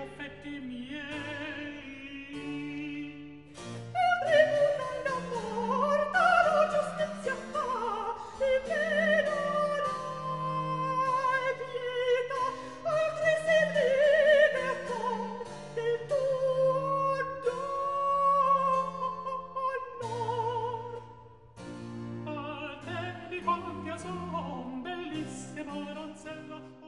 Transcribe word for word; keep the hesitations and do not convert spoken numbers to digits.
affetti miei. E tribunal d'amor tale giustizia fa, e piena la pietà, altri si libertà del tuo donor. A te di quanti son, bellissima donzella,